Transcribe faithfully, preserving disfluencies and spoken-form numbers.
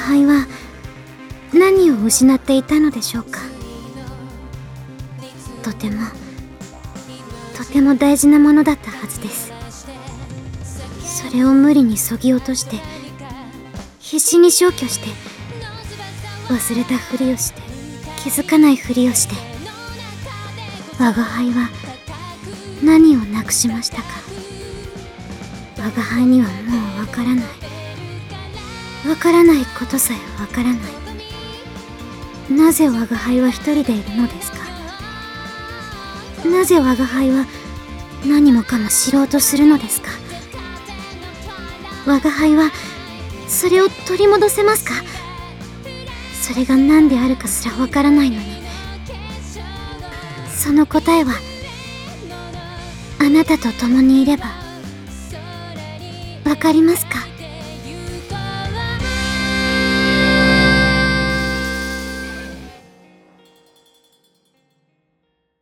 輩は何を失っていたのでしょうか。とてもとても大事なものだったはずです。それを無理に削ぎ落として、必死に消去して、忘れたふりをして、気づかないふりをして、我が輩は何をなくしましたか。我が輩にはもうわからない。わからないことさえわからない。なぜ我が輩は一人でいるのですか。なぜ我が輩は何もかも知ろうとするのですか。我が輩はそれを取り戻せますか。それが何であるかすらわからないのに、その答えはあなたと共にいればわかりますか。